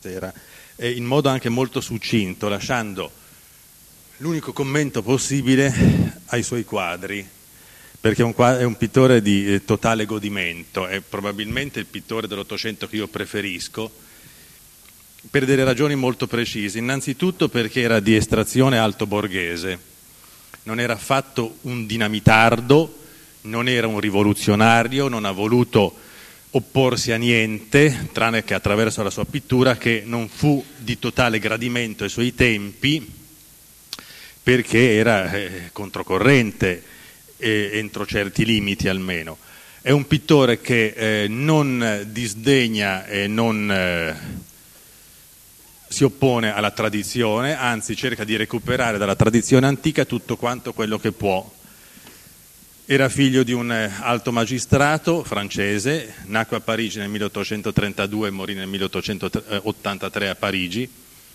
in modo anche molto succinto, lasciando l'unico commento possibile ai suoi quadri, perché è un pittore di totale godimento, è probabilmente il pittore dell'Ottocento che io preferisco, per delle ragioni molto precise. Innanzitutto perché era di estrazione altoborghese, non era affatto un dinamitardo, non era un rivoluzionario, non ha voluto opporsi a niente, tranne che attraverso la sua pittura, che non fu di totale gradimento ai suoi tempi, perché era controcorrente, entro certi limiti almeno. È un pittore che non disdegna e non si oppone alla tradizione, anzi cerca di recuperare dalla tradizione antica tutto quanto quello che può. Era figlio di un alto magistrato francese, nacque a Parigi nel 1832 e morì nel 1883 a Parigi.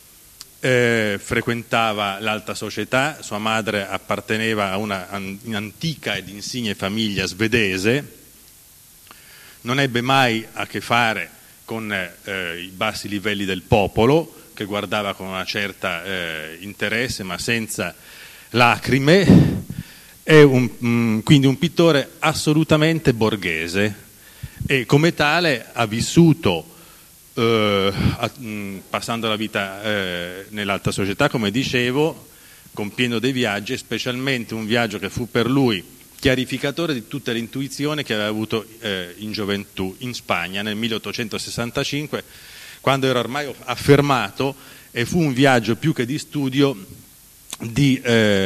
Frequentava l'alta società, sua madre apparteneva a una antica ed insigne famiglia svedese, non ebbe mai a che fare con i bassi livelli del popolo, che guardava con una certa interesse ma senza lacrime. È quindi un pittore assolutamente borghese e come tale ha vissuto, passando la vita nell'alta società, come dicevo, compiendo dei viaggi, specialmente un viaggio che fu per lui chiarificatore di tutte le intuizioni che aveva avuto in gioventù in Spagna nel 1865, quando era ormai affermato, e fu un viaggio più che di studio, di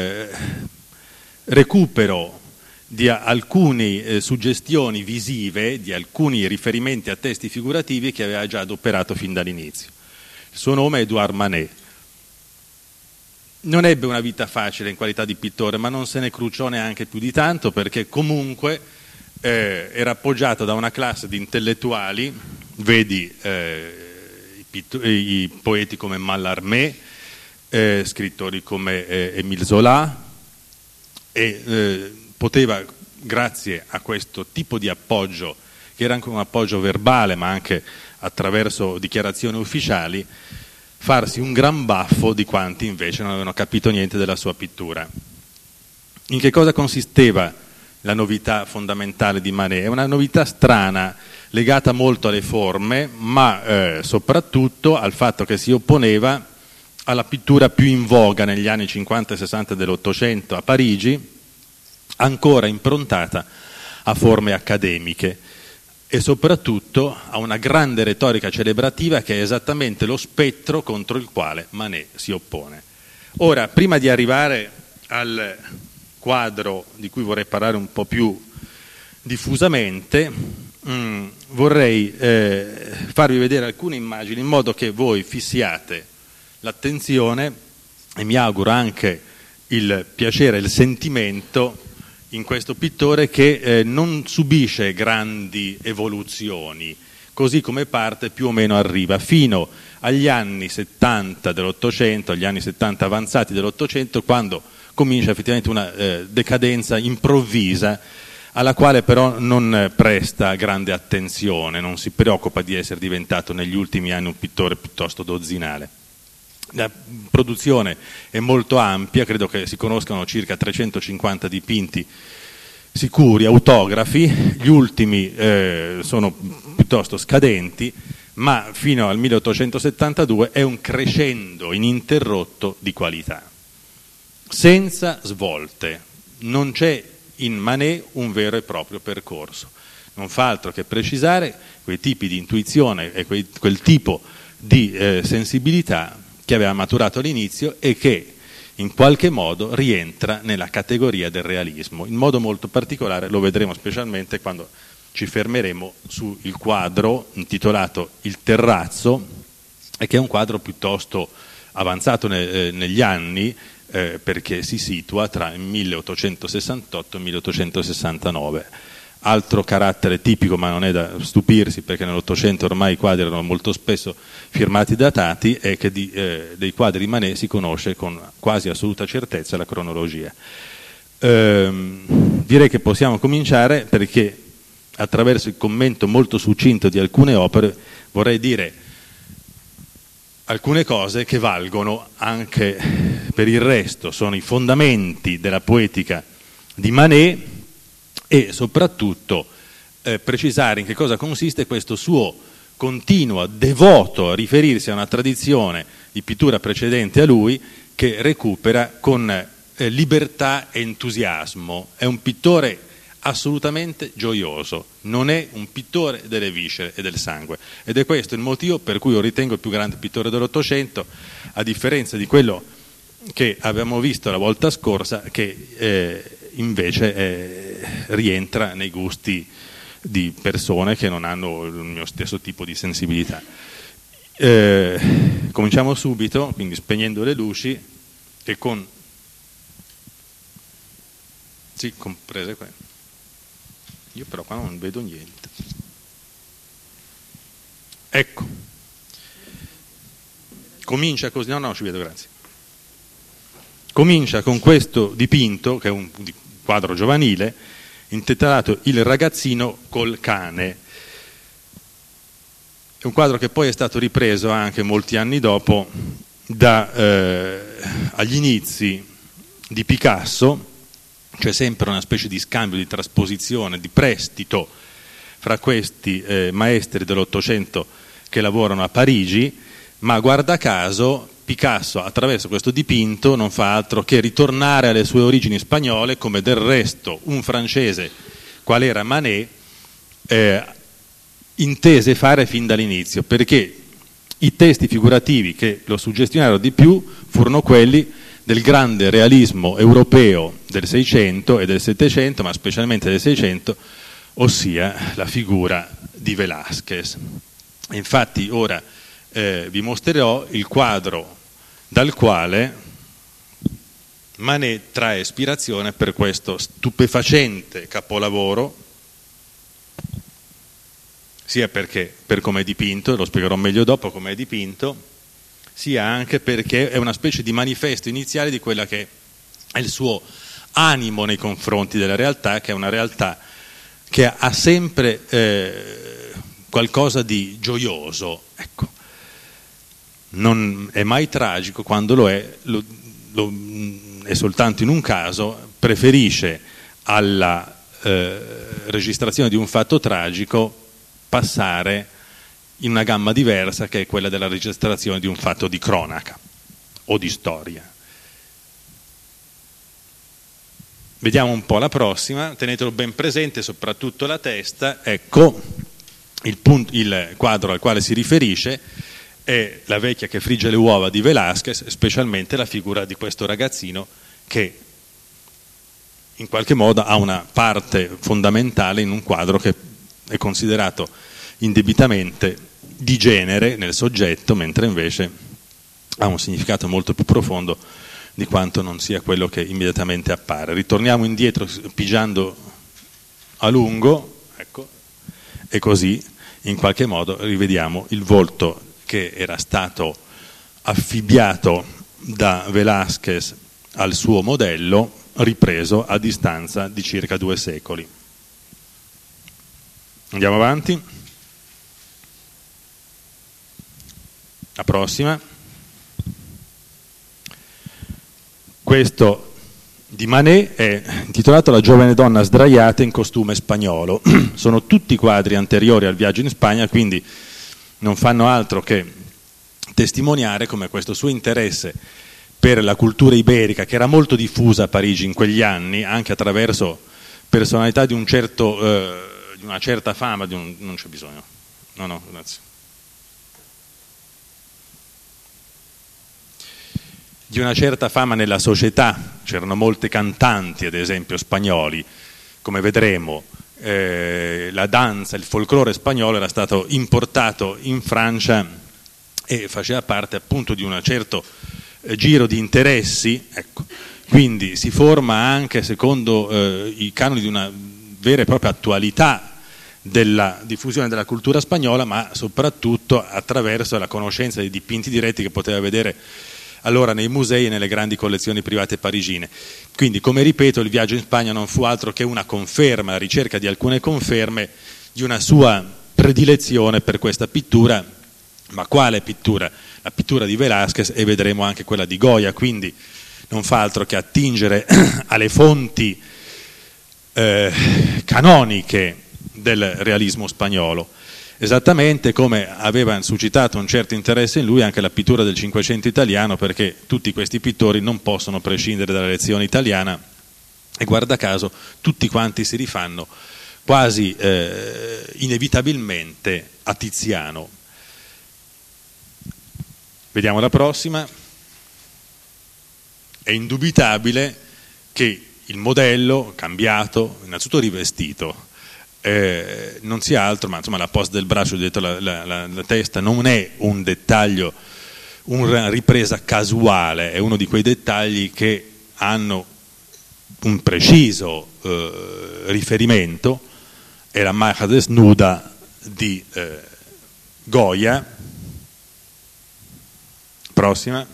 recupero di alcune suggestioni visive, di alcuni riferimenti a testi figurativi che aveva già adoperato fin dall'inizio. Il suo nome è Édouard Manet. Non ebbe una vita facile in qualità di pittore, ma non se ne cruciò neanche più di tanto, perché comunque era appoggiato da una classe di intellettuali, vedi i poeti come Mallarmé, scrittori come Émile Zola, e poteva, grazie a questo tipo di appoggio, che era anche un appoggio verbale ma anche attraverso dichiarazioni ufficiali, farsi un gran baffo di quanti invece non avevano capito niente della sua pittura. In che cosa consisteva la novità fondamentale di Manet? È una novità strana, legata molto alle forme, ma soprattutto al fatto che si opponeva alla pittura più in voga negli anni 50 e 60 dell'Ottocento a Parigi, ancora improntata a forme accademiche, e soprattutto a una grande retorica celebrativa che è esattamente lo spettro contro il quale Manet si oppone. Ora, prima di arrivare al quadro di cui vorrei parlare un po' più diffusamente, vorrei farvi vedere alcune immagini in modo che voi fissiate l'attenzione e mi auguro anche il piacere e il sentimento in questo pittore che non subisce grandi evoluzioni, così come parte più o meno arriva fino agli anni 70 dell'Ottocento, agli anni 70 avanzati dell'Ottocento, quando comincia effettivamente una decadenza improvvisa alla quale però non presta grande attenzione, non si preoccupa di essere diventato negli ultimi anni un pittore piuttosto dozzinale. La produzione è molto ampia, credo che si conoscano circa 350 dipinti sicuri, autografi, gli ultimi sono piuttosto scadenti, ma fino al 1872 è un crescendo ininterrotto di qualità, senza svolte. Non c'è in Manet un vero e proprio percorso, non fa altro che precisare quei tipi di intuizione e quel tipo di sensibilità che aveva maturato all'inizio e che in qualche modo rientra nella categoria del realismo. In modo molto particolare lo vedremo specialmente quando ci fermeremo sul quadro intitolato Il terrazzo, e che è un quadro piuttosto avanzato negli anni, perché si situa tra il 1868 e il 1869. Altro carattere tipico, ma non è da stupirsi perché nell'Ottocento ormai i quadri erano molto spesso firmati datati, è che dei quadri di Manet si conosce con quasi assoluta certezza la cronologia. Direi che possiamo cominciare, perché attraverso il commento molto succinto di alcune opere vorrei dire alcune cose che valgono anche per il resto, sono i fondamenti della poetica di Manet e soprattutto precisare in che cosa consiste questo suo continuo devoto a riferirsi a una tradizione di pittura precedente a lui che recupera con libertà e entusiasmo. È un pittore assolutamente gioioso, non è un pittore delle viscere e del sangue, ed è questo il motivo per cui io ritengo il più grande pittore dell'Ottocento, a differenza di quello che avevamo visto la volta scorsa, che invece rientra nei gusti di persone che non hanno il mio stesso tipo di sensibilità. Cominciamo subito, quindi spegnendo le luci e con... sì, comprese quelle. Io però qua non vedo niente. Ecco. Comincia così, no, ci vedo, grazie. Comincia con questo dipinto, che è un quadro giovanile, intitolato Il ragazzino col cane. È un quadro che poi è stato ripreso anche molti anni dopo agli inizi di Picasso. C'è sempre una specie di scambio, di trasposizione, di prestito fra questi maestri dell'Ottocento che lavorano a Parigi, ma guarda caso Picasso attraverso questo dipinto non fa altro che ritornare alle sue origini spagnole, come del resto un francese qual era Manet intese fare fin dall'inizio, perché i testi figurativi che lo suggestionarono di più furono quelli del grande realismo europeo del Seicento e del Settecento, ma specialmente del Seicento, ossia la figura di Velázquez. Infatti ora vi mostrerò il quadro dal quale Manet trae ispirazione per questo stupefacente capolavoro, sia perché per come è dipinto, lo spiegherò meglio dopo come è dipinto, sia anche perché è una specie di manifesto iniziale di quella che è il suo animo nei confronti della realtà, che è una realtà che ha sempre qualcosa di gioioso. Ecco. Non è mai tragico, quando lo è soltanto in un caso, preferisce alla registrazione di un fatto tragico passare in una gamma diversa, che è quella della registrazione di un fatto di cronaca o di storia. Vediamo un po' la prossima, tenetelo ben presente, soprattutto la testa. Ecco, il quadro al quale si riferisce è La vecchia che frigge le uova di Velázquez, specialmente la figura di questo ragazzino che in qualche modo ha una parte fondamentale in un quadro che è considerato indebitamente di genere nel soggetto, mentre invece ha un significato molto più profondo di quanto non sia quello che immediatamente appare. Ritorniamo indietro pigiando a lungo, ecco, e così in qualche modo rivediamo il volto che era stato affibbiato da Velázquez al suo modello, ripreso a distanza di circa 2 secoli. Andiamo avanti. La prossima. Questo di Manet è intitolato La giovane donna sdraiata in costume spagnolo. Sono tutti quadri anteriori al viaggio in Spagna, quindi non fanno altro che testimoniare come questo suo interesse per la cultura iberica, che era molto diffusa a Parigi in quegli anni, anche attraverso personalità di un certo, di una certa fama, non c'è bisogno. No, grazie. Di una certa fama nella società, c'erano molte cantanti, ad esempio spagnoli, come vedremo. La danza, il folklore spagnolo era stato importato in Francia e faceva parte appunto di un certo giro di interessi, ecco. Quindi si forma anche secondo i canoni di una vera e propria attualità della diffusione della cultura spagnola, ma soprattutto attraverso la conoscenza dei dipinti diretti che poteva vedere allora nei musei e nelle grandi collezioni private parigine. Quindi, come ripeto, il viaggio in Spagna non fu altro che una conferma, la ricerca di alcune conferme di una sua predilezione per questa pittura Ma quale pittura? La pittura di Velázquez, e vedremo anche quella di Goya, quindi non fa altro che attingere alle fonti canoniche del realismo spagnolo, esattamente come aveva suscitato un certo interesse in lui anche la pittura del Cinquecento italiano, perché tutti questi pittori non possono prescindere dalla lezione italiana e guarda caso tutti quanti si rifanno quasi inevitabilmente a Tiziano. Vediamo la prossima. È indubitabile che il modello cambiato, innanzitutto rivestito, non sia altro, ma insomma la posta del braccio dietro la testa non è un dettaglio, una ripresa casuale, è uno di quei dettagli che hanno un preciso riferimento, è la Maja desnuda di Goya. Prossima.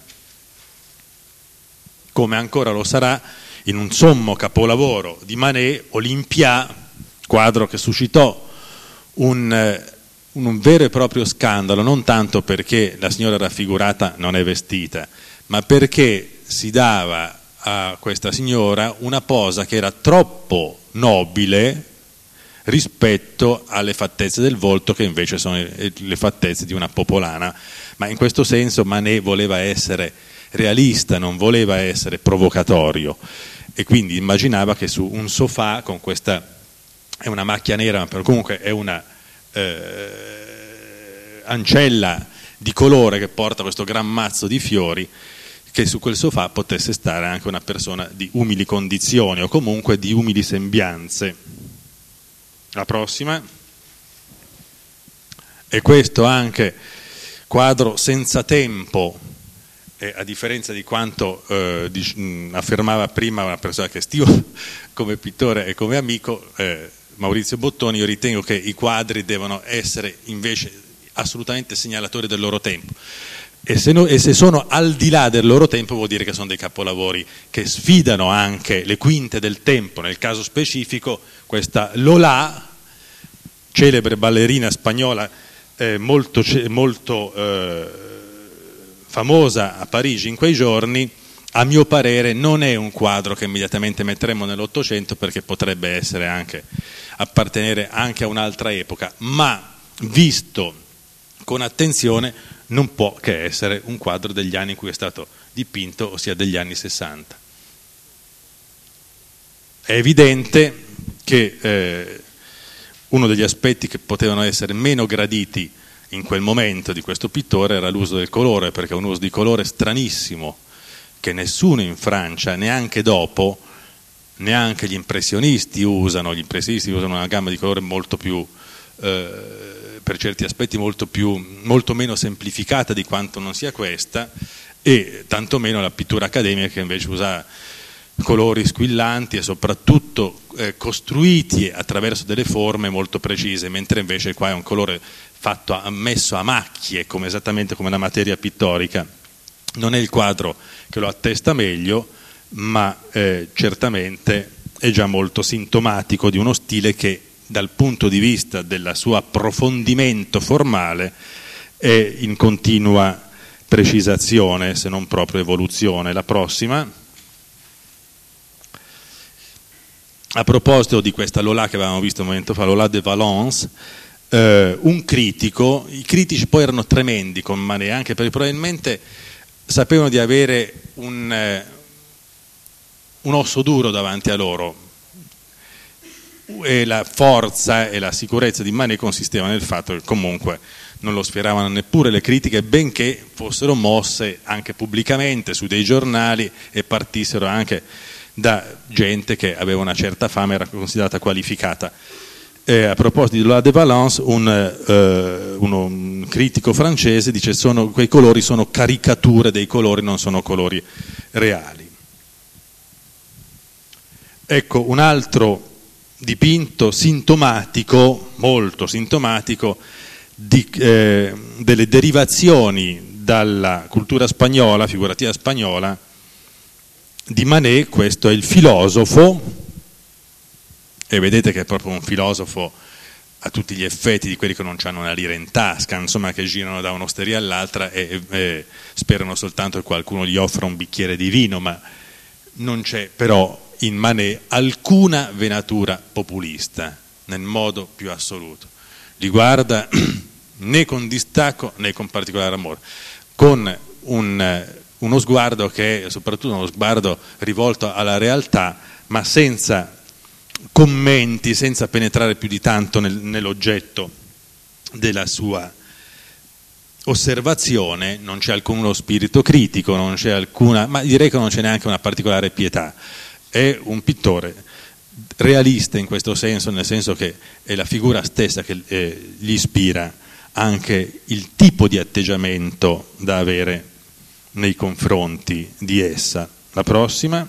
Come ancora lo sarà in un sommo capolavoro di Manet, Olympia, quadro che suscitò un vero e proprio scandalo, non tanto perché la signora raffigurata non è vestita, ma perché si dava a questa signora una posa che era troppo nobile rispetto alle fattezze del volto, che invece sono le fattezze di una popolana. Ma in questo senso Manet voleva essere realista, non voleva essere provocatorio, e quindi immaginava che su un sofà con questa, è una macchia nera, ma comunque è una ancella di colore che porta questo gran mazzo di fiori, che su quel sofà potesse stare anche una persona di umili condizioni o comunque di umili sembianze. La prossima. E questo anche quadro senza tempo, a differenza di quanto affermava prima una persona che stimo come pittore e come amico, Maurizio Bottoni, io ritengo che i quadri devono essere invece assolutamente segnalatori del loro tempo, e se sono al di là del loro tempo vuol dire che sono dei capolavori che sfidano anche le quinte del tempo. Nel caso specifico questa Lola, celebre ballerina spagnola molto famosa a Parigi in quei giorni, a mio parere non è un quadro che immediatamente metteremo nell'Ottocento, perché potrebbe essere anche appartenere anche a un'altra epoca, ma visto con attenzione non può che essere un quadro degli anni in cui è stato dipinto, ossia degli anni 60. È evidente che uno degli aspetti che potevano essere meno graditi in quel momento di questo pittore era l'uso del colore, perché è un uso di colore stranissimo che nessuno in Francia, neanche dopo, neanche gli impressionisti usano. Gli impressionisti usano una gamma di colore molto più, per certi aspetti molto meno semplificata di quanto non sia questa, e tantomeno la pittura accademica, che invece usa colori squillanti e soprattutto costruiti attraverso delle forme molto precise, mentre invece qua è un colore fatto messo a macchie, esattamente come la materia pittorica. Non è il quadro che lo attesta meglio, ma certamente è già molto sintomatico di uno stile che dal punto di vista del suo approfondimento formale è in continua precisazione, se non proprio evoluzione. La prossima. A proposito di questa Lola che avevamo visto un momento fa, Lola de Valence, un critico, i critici poi erano tremendi con Manet, anche perché probabilmente sapevano di avere un osso duro davanti a loro, e la forza e la sicurezza di Manet consisteva nel fatto che comunque non lo sfioravano neppure le critiche, benché fossero mosse anche pubblicamente su dei giornali e partissero anche da gente che aveva una certa fama, era considerata qualificata. A proposito di Lola de Valence, un critico francese dice che quei colori sono caricature dei colori, non sono colori reali. Ecco un altro dipinto sintomatico, molto sintomatico, delle derivazioni dalla cultura spagnola, figurativa spagnola, di Manet. Questo è il filosofo, e vedete che è proprio un filosofo a tutti gli effetti di quelli che non hanno una lira in tasca, insomma, che girano da un'osteria all'altra e sperano soltanto che qualcuno gli offra un bicchiere di vino, ma non c'è però in Manet alcuna venatura populista nel modo più assoluto. Li guarda né con distacco né con particolare amore, con uno sguardo che è soprattutto uno sguardo rivolto alla realtà, ma senza commenti, senza penetrare più di tanto nell'oggetto della sua osservazione. Non c'è alcuno spirito critico, non c'è alcuna, ma direi che non c'è neanche una particolare pietà. È un pittore realista in questo senso, nel senso che è la figura stessa che gli ispira anche il tipo di atteggiamento da avere nei confronti di essa. La prossima.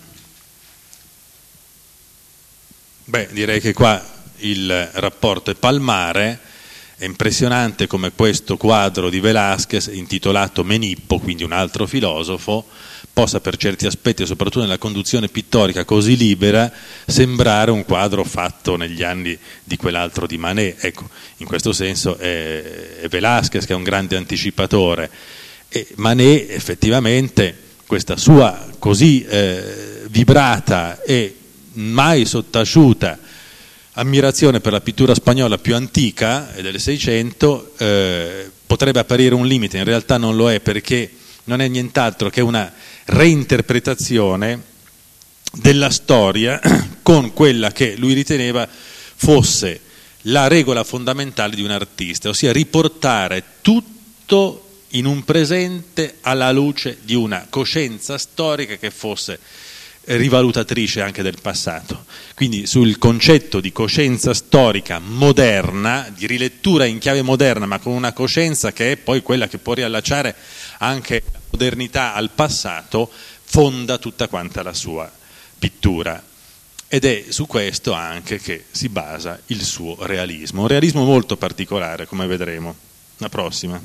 Direi che qua il rapporto è palmare. È impressionante come questo quadro di Velázquez, intitolato Menippo, quindi un altro filosofo, possa per certi aspetti, soprattutto nella conduzione pittorica così libera, sembrare un quadro fatto negli anni di quell'altro di Manet. Ecco, in questo senso è Velázquez che è un grande anticipatore, e Manet effettivamente questa sua così vibrata e mai sottaciuta ammirazione per la pittura spagnola più antica e del Seicento potrebbe apparire un limite, in realtà non lo è, perché non è nient'altro che una reinterpretazione della storia con quella che lui riteneva fosse la regola fondamentale di un artista, ossia riportare tutto in un presente alla luce di una coscienza storica che fosse rivalutatrice anche del passato. Quindi sul concetto di coscienza storica moderna, di rilettura in chiave moderna, ma con una coscienza che è poi quella che può riallacciare anche la modernità al passato, fonda tutta quanta la sua pittura. Ed è su questo anche che si basa il suo realismo, un realismo molto particolare, come vedremo. La prossima.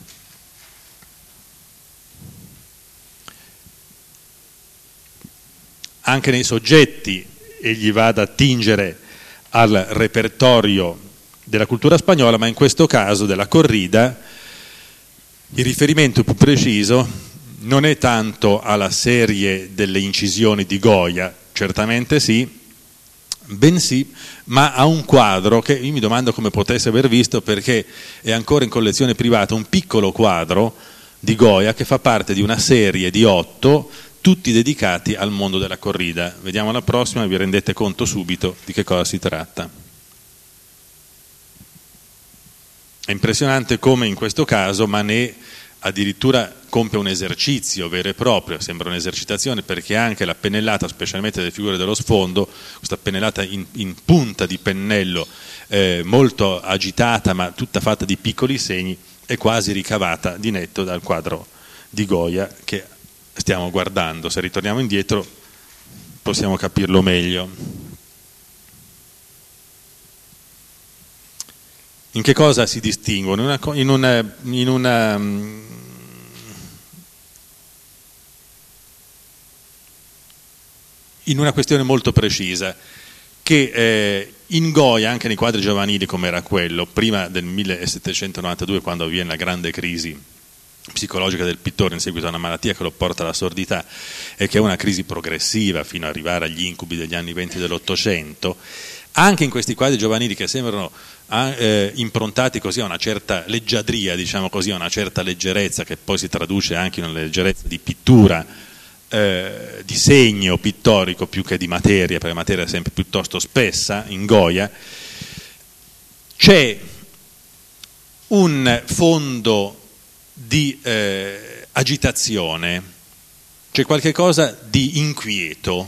Anche nei soggetti egli va ad attingere al repertorio della cultura spagnola, ma in questo caso della corrida il riferimento più preciso non è tanto alla serie delle incisioni di Goya, certamente sì, bensì, ma a un quadro che io mi domando come potesse aver visto, perché è ancora in collezione privata, un piccolo quadro di Goya che fa parte di una serie di 8, tutti dedicati al mondo della corrida. Vediamo la prossima e vi rendete conto subito di che cosa si tratta. È impressionante come in questo caso Manet addirittura compie un esercizio vero e proprio, sembra un'esercitazione, perché anche la pennellata, specialmente delle figure dello sfondo, questa pennellata in punta di pennello molto agitata ma tutta fatta di piccoli segni, è quasi ricavata di netto dal quadro di Goya che stiamo guardando. Se ritorniamo indietro possiamo capirlo meglio. In che cosa si distinguono? In una questione molto precisa, che in Goya, anche nei quadri giovanili come era quello, prima del 1792, quando avviene la grande crisi psicologica del pittore in seguito a una malattia che lo porta alla sordità e che è una crisi progressiva fino ad arrivare agli incubi degli anni 20 dell'Ottocento, anche in questi quadri giovanili che sembrano improntati così a una certa leggiadria, diciamo così, a una certa leggerezza che poi si traduce anche in una leggerezza di pittura, di segno pittorico più che di materia, perché la materia è sempre piuttosto spessa in Goya, c'è un fondo di agitazione, c'è qualche cosa di inquieto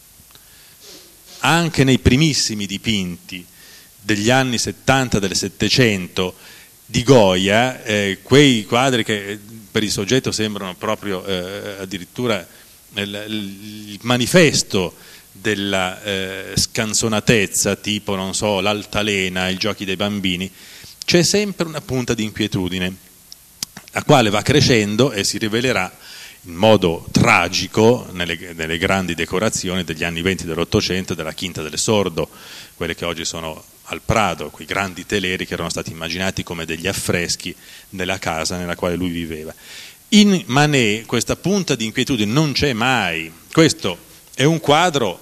anche nei primissimi dipinti degli anni 70 del Settecento di Goya, quei quadri che per il soggetto sembrano proprio addirittura il manifesto della scanzonatezza, tipo, non so, l'altalena, i giochi dei bambini. C'è sempre una punta di inquietudine, la quale va crescendo e si rivelerà in modo tragico nelle grandi decorazioni degli anni 20 dell'Ottocento, della Quinta del Sordo, quelle che oggi sono al Prado, quei grandi teleri che erano stati immaginati come degli affreschi nella casa nella quale lui viveva. In Manet questa punta di inquietudine non c'è mai. Questo è un quadro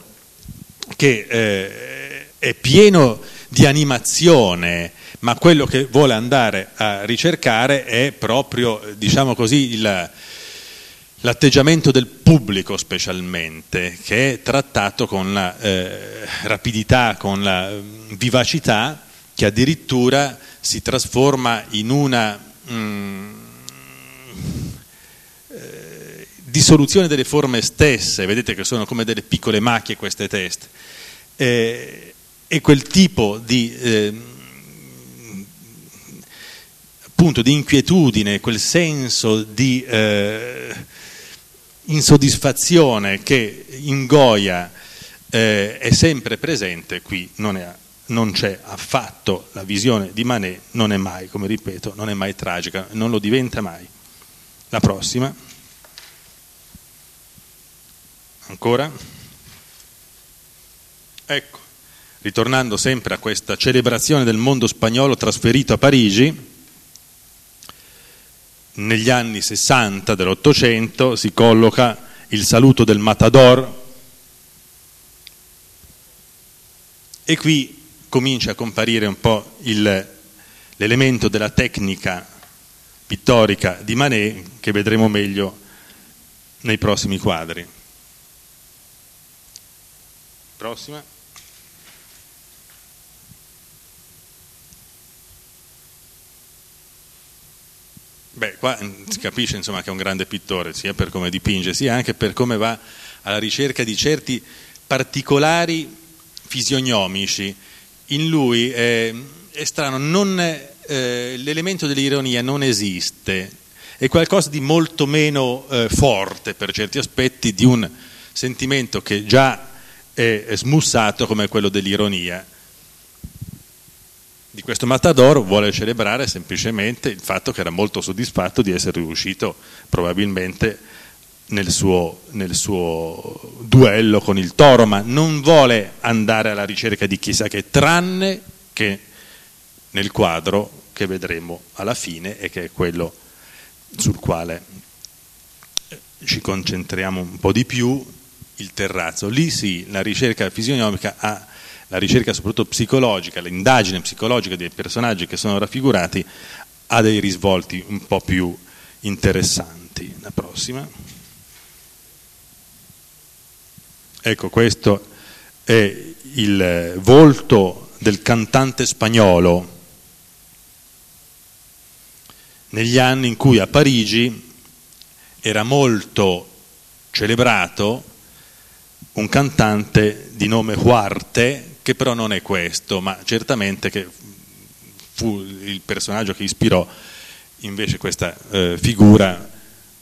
che è pieno di animazione, ma quello che vuole andare a ricercare è proprio, diciamo così, l'atteggiamento del pubblico specialmente, che è trattato con la rapidità, con la vivacità, che addirittura si trasforma in una dissoluzione delle forme stesse. Vedete che sono come delle piccole macchie queste teste, e quel tipo di appunto di inquietudine, quel senso di insoddisfazione che in Goya è sempre presente, qui non c'è affatto. La visione di Manet non è mai, come ripeto, non è mai tragica, non lo diventa mai. La prossima. Ancora? Ecco, ritornando sempre a questa celebrazione del mondo spagnolo trasferito a Parigi, negli anni 60 dell'Ottocento si colloca il saluto del Matador, e qui comincia a comparire un po' l'elemento della tecnica pittorica di Manet, che vedremo meglio nei prossimi quadri. Prossima. Beh, qua si capisce insomma che è un grande pittore, sia per come dipinge, sia anche per come va alla ricerca di certi particolari fisionomici. In lui è strano, l'elemento dell'ironia non esiste, è qualcosa di molto meno forte per certi aspetti di un sentimento che già è smussato come quello dell'ironia. Di questo Matador vuole celebrare semplicemente il fatto che era molto soddisfatto di essere riuscito probabilmente nel suo duello con il toro, ma non vuole andare alla ricerca di chissà che, tranne che nel quadro che vedremo alla fine e che è quello sul quale ci concentriamo un po' di più, il terrazzo. Lì sì, la ricerca fisionomica ha la ricerca soprattutto psicologica, l'indagine psicologica dei personaggi che sono raffigurati ha dei risvolti un po' più interessanti. La prossima. Ecco, questo è il volto del cantante spagnolo negli anni in cui a Parigi era molto celebrato un cantante di nome Huarte, che però non è questo, ma certamente che fu il personaggio che ispirò invece questa figura.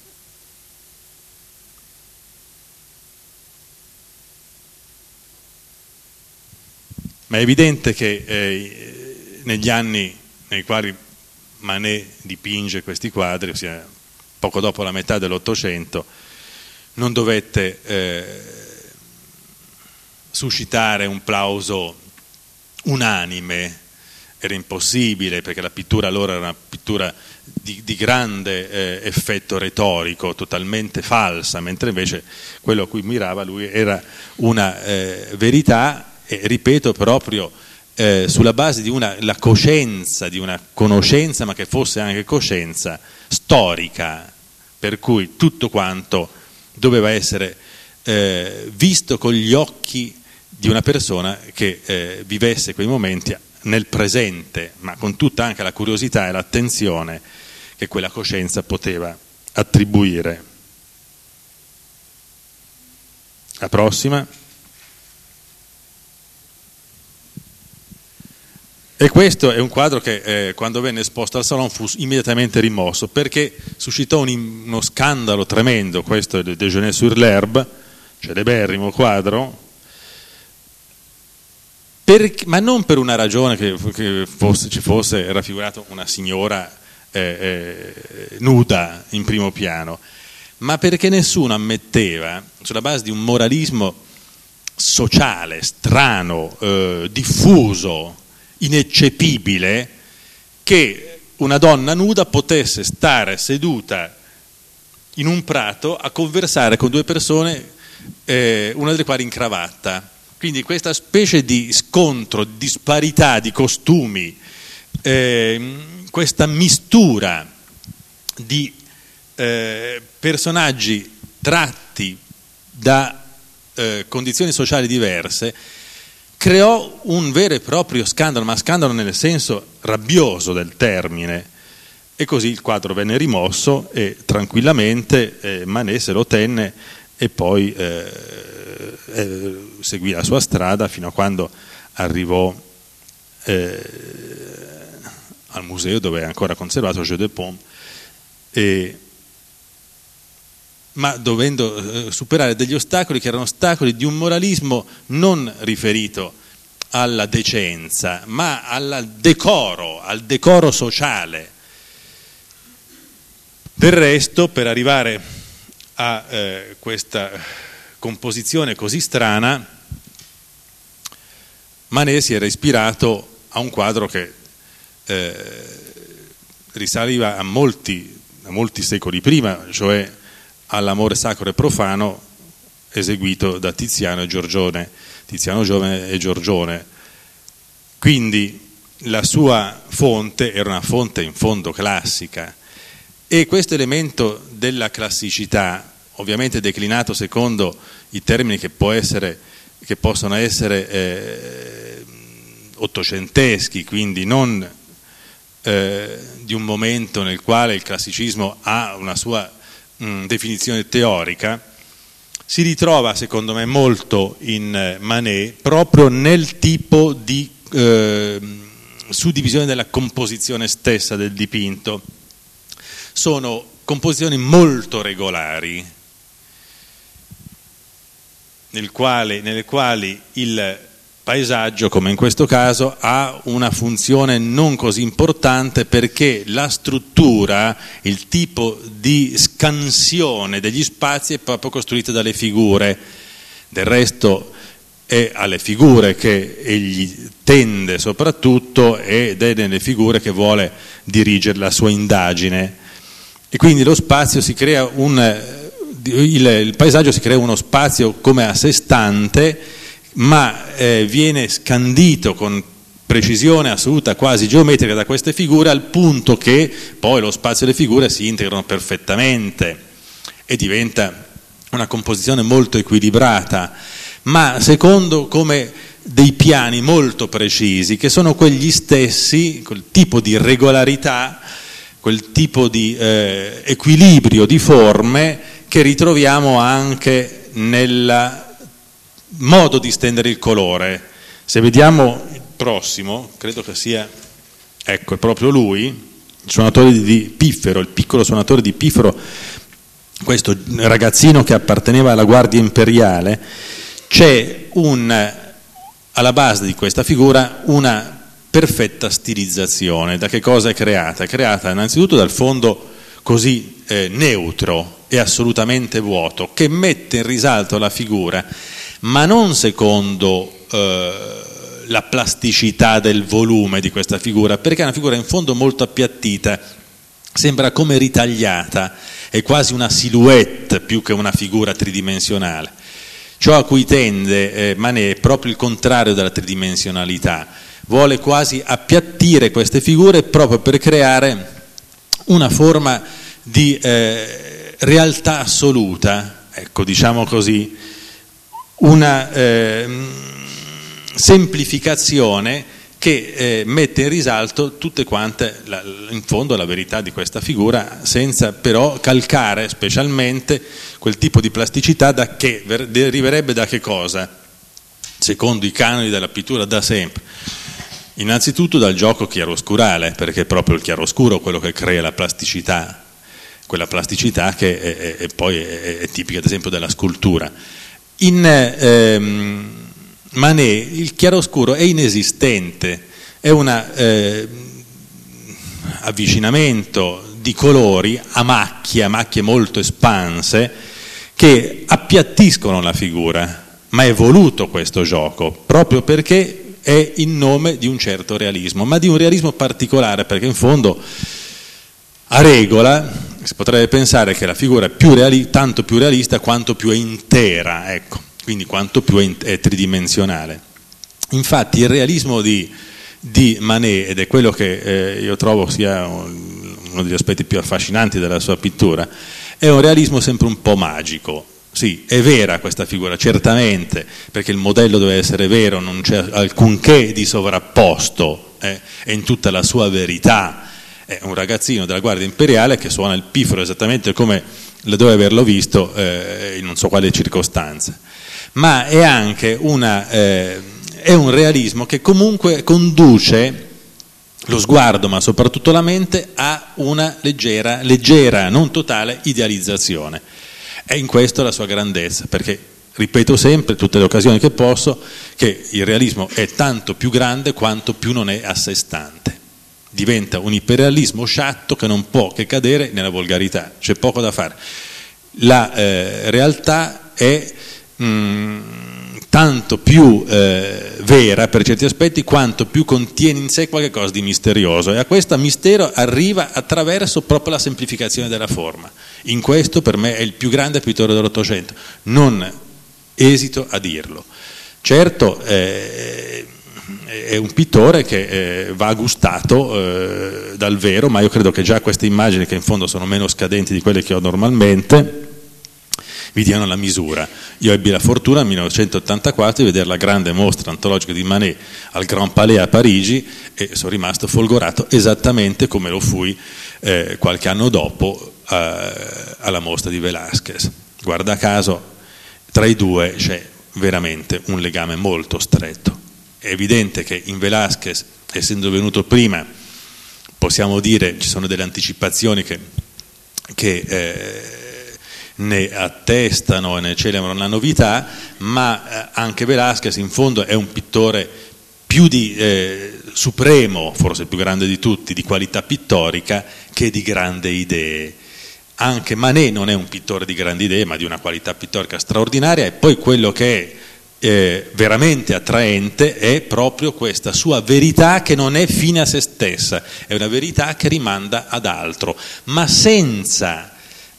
Ma è evidente che negli anni nei quali Manet dipinge questi quadri, ossia poco dopo la metà dell'Ottocento, non dovette suscitare un plauso unanime, era impossibile, perché la pittura allora era una pittura di grande effetto retorico, totalmente falsa, mentre invece quello a cui mirava lui era una verità, e ripeto, proprio sulla base di la coscienza, di una conoscenza, ma che fosse anche coscienza storica, per cui tutto quanto doveva essere visto con gli occhi di una persona che vivesse quei momenti nel presente, ma con tutta anche la curiosità e l'attenzione che quella coscienza poteva attribuire. La prossima. E questo è un quadro che quando venne esposto al Salon fu immediatamente rimosso, perché suscitò uno scandalo tremendo. Questo è il Déjeuner sur l'herbe, celeberrimo quadro, ma non per una ragione che ci fosse raffigurato una signora nuda in primo piano, ma perché nessuno ammetteva, sulla base di un moralismo sociale, strano, diffuso, ineccepibile che una donna nuda potesse stare seduta in un prato a conversare con due persone, una delle quali in cravatta. Quindi questa specie di scontro, disparità di costumi, questa mistura di personaggi tratti da condizioni sociali diverse creò un vero e proprio scandalo, ma scandalo nel senso rabbioso del termine. E così il quadro venne rimosso e tranquillamente Manet se lo tenne e poi seguì la sua strada fino a quando arrivò al museo dove è ancora conservato Jeu de Paume, ma dovendo superare degli ostacoli che erano ostacoli di un moralismo non riferito alla decenza, ma al decoro sociale. Del resto, per arrivare a questa composizione così strana, Manet si era ispirato a un quadro che risaliva a molti secoli prima, cioè all'Amore sacro e profano eseguito da Tiziano Giovane e Giorgione. Quindi la sua fonte era una fonte in fondo classica, e questo elemento della classicità, ovviamente declinato secondo i termini che possono essere ottocenteschi, quindi non di un momento nel quale il classicismo ha una sua definizione teorica, si ritrova secondo me molto in Manet proprio nel tipo di suddivisione della composizione stessa del dipinto. Sono composizioni molto regolari, nelle quali il paesaggio, come in questo caso, ha una funzione non così importante, perché la struttura, il tipo di scansione degli spazi è proprio costruita dalle figure. Del resto è alle figure che egli tende soprattutto, ed è nelle figure che vuole dirigere la sua indagine. E quindi lo spazio si crea il paesaggio si crea uno spazio come a sé stante, ma viene scandito con precisione assoluta, quasi geometrica, da queste figure, al punto che poi lo spazio e le figure si integrano perfettamente e diventa una composizione molto equilibrata, ma secondo come dei piani molto precisi, che sono quegli stessi, quel tipo di regolarità, quel tipo di equilibrio di forme che ritroviamo anche nel modo di stendere il colore. Se vediamo il prossimo, credo che sia, ecco, è proprio lui, il suonatore di piffero, il piccolo suonatore di piffero, questo ragazzino che apparteneva alla Guardia Imperiale. C'è alla base di questa figura una perfetta stilizzazione. Da che cosa è creata? È creata innanzitutto dal fondo così neutro e assolutamente vuoto, che mette in risalto la figura, ma non secondo la plasticità del volume di questa figura, perché è una figura in fondo molto appiattita, sembra come ritagliata, è quasi una silhouette più che una figura tridimensionale. Ciò a cui tende Manet è proprio il contrario della tridimensionalità, vuole quasi appiattire queste figure proprio per creare una forma di realtà assoluta, ecco, diciamo così, una semplificazione che mette in risalto tutte quante, in fondo, la verità di questa figura, senza però calcare specialmente quel tipo di plasticità che deriverebbe da che cosa? Secondo i canoni della pittura da sempre. Innanzitutto dal gioco chiaroscurale, perché è proprio il chiaroscuro quello che crea la plasticità, quella plasticità che poi è tipica ad esempio della scultura. In Manet il chiaroscuro è inesistente, è un avvicinamento di colori a macchie molto espanse che appiattiscono la figura, ma è voluto questo gioco proprio perché è in nome di un certo realismo, ma di un realismo particolare, perché in fondo a regola si potrebbe pensare che la figura è tanto più realista quanto più è intera, ecco, quindi quanto più è tridimensionale. Infatti il realismo di Manet, ed è quello che io trovo sia uno degli aspetti più affascinanti della sua pittura, è un realismo sempre un po' magico. Sì, è vera questa figura, certamente, perché il modello deve essere vero, non c'è alcunché di sovrapposto, è in tutta la sua verità. È un ragazzino della Guardia Imperiale che suona il pifero esattamente come dove averlo visto in non so quale circostanze. Ma è anche è un realismo che comunque conduce lo sguardo, ma soprattutto la mente, a una leggera, non totale, idealizzazione. È in questo la sua grandezza, perché ripeto sempre, tutte le occasioni che posso, che il realismo è tanto più grande quanto più non è a sé stante. Diventa un iperrealismo sciatto che non può che cadere nella volgarità, c'è poco da fare. La realtà è tanto più vera per certi aspetti quanto più contiene in sé qualche cosa di misterioso, e a questo mistero arriva attraverso proprio la semplificazione della forma. In questo per me è il più grande pittore dell'Ottocento, non esito a dirlo. Certo è un pittore che va gustato dal vero, ma io credo che già queste immagini, che in fondo sono meno scadenti di quelle che ho normalmente, vi diano la misura. Io ebbi la fortuna nel 1984 di vedere la grande mostra antologica di Manet al Grand Palais a Parigi e sono rimasto folgorato esattamente come lo fui qualche anno dopo alla mostra di Velázquez. Guarda caso, tra i due c'è veramente un legame molto stretto. È evidente che in Velázquez, essendo venuto prima, possiamo dire, ci sono delle anticipazioni che ne attestano e ne celebrano la novità, ma anche Velázquez in fondo è un pittore più di supremo, forse il più grande di tutti, di qualità pittorica che di grandi idee. Anche Manet non è un pittore di grandi idee, ma di una qualità pittorica straordinaria, e poi quello che è veramente attraente è proprio questa sua verità che non è fine a se stessa, è una verità che rimanda ad altro, ma senza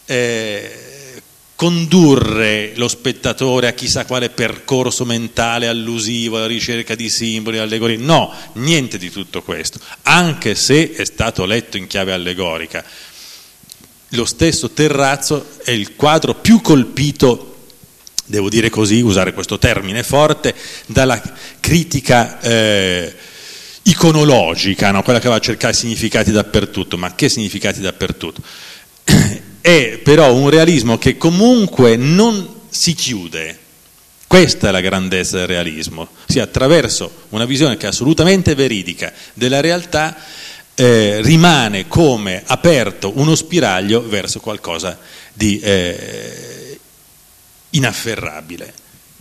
condurre lo spettatore a chissà quale percorso mentale allusivo alla ricerca di simboli, allegorie. No, niente di tutto questo, anche se è stato letto in chiave allegorica. Lo stesso Terrazzo è il quadro più colpito, devo dire così, usare questo termine forte, dalla critica iconologica, no? Quella che va a cercare significati dappertutto. Ma che significati dappertutto? È però un realismo che comunque non si chiude. Questa è la grandezza del realismo, sia attraverso una visione che è assolutamente veridica della realtà, rimane come aperto uno spiraglio verso qualcosa di inafferrabile.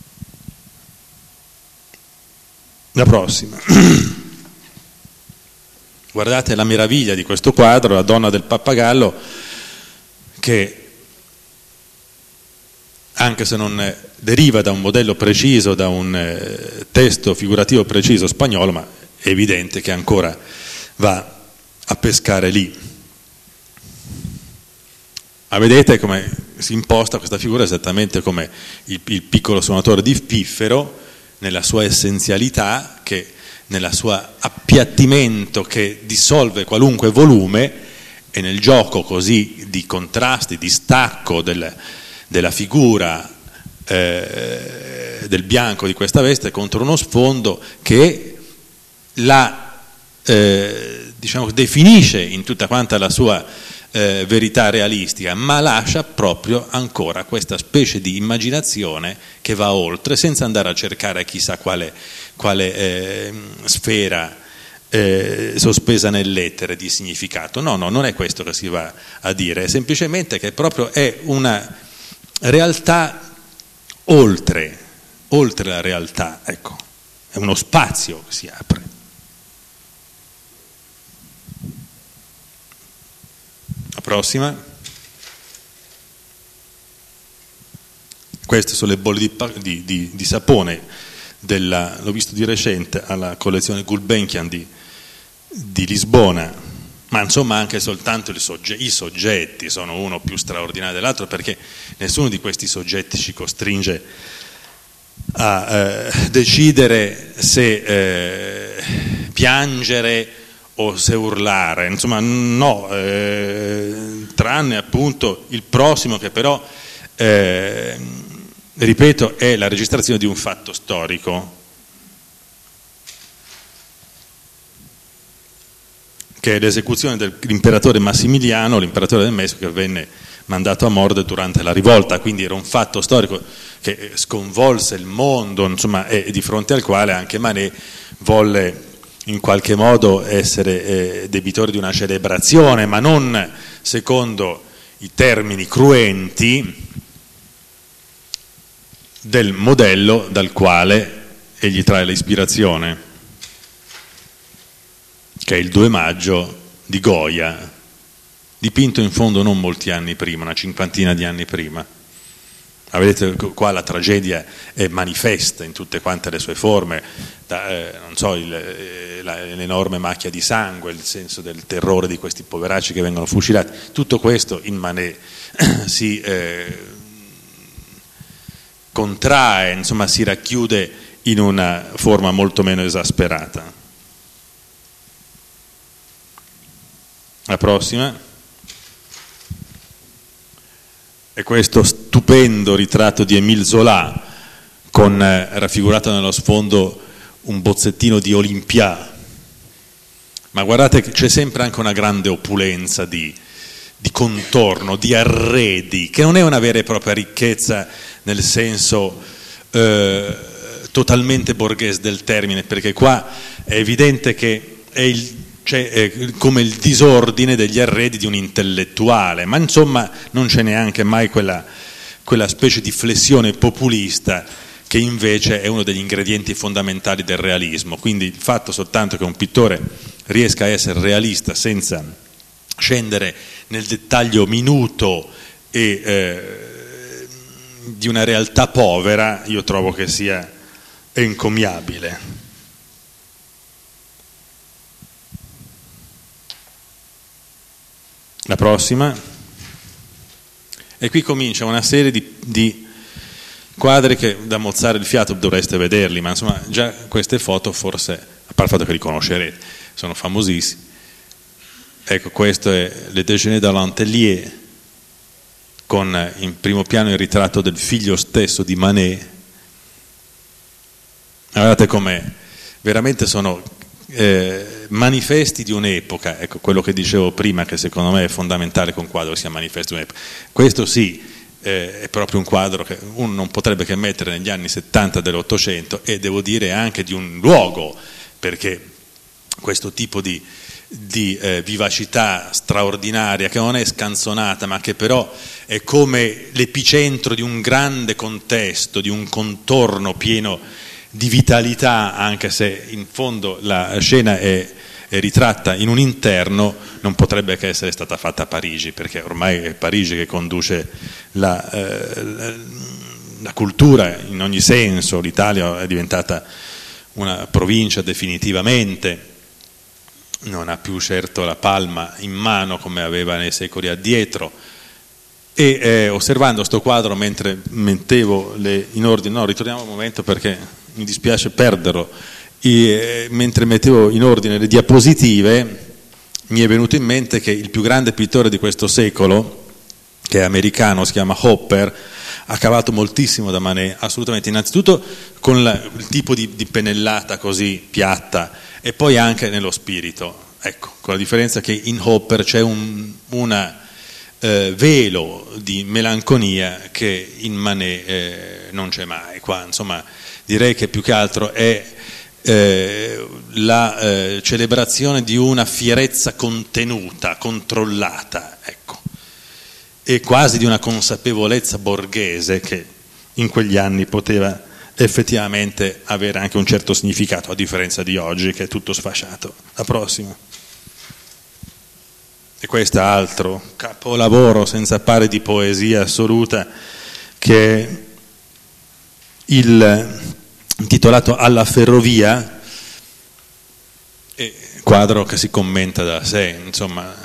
La prossima. Guardate la meraviglia di questo quadro, la donna del pappagallo, che anche se non deriva da un modello preciso, da un testo figurativo preciso spagnolo, ma è evidente che ancora va a pescare lì. Vedete come si imposta questa figura esattamente come il piccolo suonatore di piffero, nella sua essenzialità, che nella sua appiattimento che dissolve qualunque volume, e nel gioco così di contrasti, di stacco della figura del bianco di questa veste contro uno sfondo che la diciamo, definisce in tutta quanta la sua verità realistica, ma lascia proprio ancora questa specie di immaginazione che va oltre, senza andare a cercare chissà quale sfera sospesa nell'etere di significato. No, non è questo che si va a dire, è semplicemente che proprio è una realtà oltre la realtà, ecco, è uno spazio che si apre. La prossima. Queste sono le bolle di sapone l'ho visto di recente alla collezione Gulbenkian di Lisbona, ma insomma anche soltanto i soggetti sono uno più straordinario dell'altro, perché nessuno di questi soggetti ci costringe a decidere se piangere o se urlare, insomma no, tranne appunto il prossimo, che però ripeto è la registrazione di un fatto storico, che è l'esecuzione dell'imperatore Massimiliano, l'imperatore del Messico, che venne mandato a morte durante la rivolta. Quindi era un fatto storico che sconvolse il mondo, insomma, e di fronte al quale anche Manet volle in qualche modo essere debitore di una celebrazione, ma non secondo i termini cruenti del modello dal quale egli trae l'ispirazione, che è il 2 maggio di Goya, dipinto in fondo non molti anni prima, una cinquantina di anni prima. Ma vedete qua la tragedia è manifesta in tutte quante le sue forme, non so, l'enorme macchia di sangue, il senso del terrore di questi poveracci che vengono fucilati. Tutto questo in Manet si contrae, insomma si racchiude in una forma molto meno esasperata. La prossima è questo stupendo ritratto di Émile Zola con raffigurato nello sfondo un bozzettino di Olympia, ma guardate che c'è sempre anche una grande opulenza di contorno, di arredi, che non è una vera e propria ricchezza nel senso totalmente borghese del termine, perché qua è evidente che c'è come il disordine degli arredi di un intellettuale, ma insomma non c'è neanche mai quella specie di flessione populista che invece è uno degli ingredienti fondamentali del realismo. Quindi il fatto soltanto che un pittore riesca a essere realista senza scendere nel dettaglio minuto e di una realtà povera, io trovo che sia encomiabile. La prossima, e qui comincia una serie di quadri che da mozzare il fiato, dovreste vederli, ma insomma già queste foto forse, a parte il fatto che li conoscerete, sono famosissimi. Ecco, questo è Le Déjeuner de l'Atelier, con in primo piano il ritratto del figlio stesso di Manet. Guardate come veramente sono manifesti di un'epoca, ecco quello che dicevo prima, che secondo me è fondamentale che un quadro sia manifesto di un'epoca. Questo sì, è proprio un quadro che uno non potrebbe che mettere negli anni 70 dell'Ottocento, e devo dire anche di un luogo, perché questo tipo di vivacità straordinaria, che non è scanzonata, ma che però è come l'epicentro di un grande contesto, di un contorno pieno di vitalità, anche se in fondo la scena è ritratta in un interno, non potrebbe che essere stata fatta a Parigi, perché ormai è Parigi che conduce la cultura in ogni senso. L'Italia è diventata una provincia definitivamente, non ha più certo la palma in mano come aveva nei secoli addietro. E osservando sto quadro mentre mettevo in ordine, no, ritorniamo un momento perché mi dispiace perderlo, mentre mettevo in ordine le diapositive mi è venuto in mente che il più grande pittore di questo secolo, che è americano, si chiama Hopper, ha cavato moltissimo da Manet, assolutamente, innanzitutto con il tipo di pennellata così piatta, e poi anche nello spirito, ecco, con la differenza che in Hopper c'è un velo di melanconia che in Manet non c'è mai. Qua insomma direi che più che altro è la celebrazione di una fierezza contenuta, controllata, ecco, e quasi di una consapevolezza borghese che in quegli anni poteva effettivamente avere anche un certo significato, a differenza di oggi che è tutto sfasciato. La prossima. E questo è altro capolavoro senza pari di poesia assoluta, che è intitolato Alla ferrovia, quadro che si commenta da sé, insomma.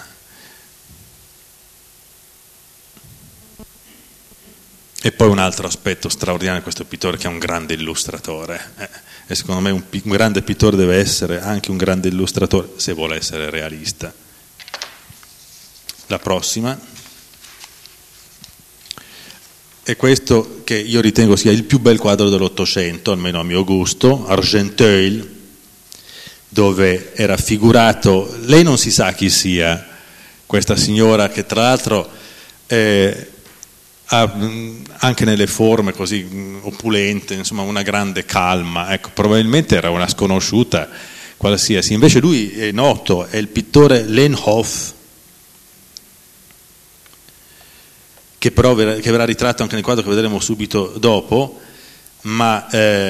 E poi un altro aspetto straordinario di questo pittore, che è un grande illustratore, e secondo me un grande pittore deve essere anche un grande illustratore se vuole essere realista. La prossima è questo che io ritengo sia il più bel quadro dell'Ottocento, almeno a mio gusto, Argenteuil, dove è raffigurato, lei non si sa chi sia, questa signora che tra l'altro ha anche nelle forme così opulente, insomma una grande calma, ecco, probabilmente era una sconosciuta qualsiasi, invece lui è noto, è il pittore Lenhoff, che però che verrà ritratto anche nel quadro che vedremo subito dopo, ma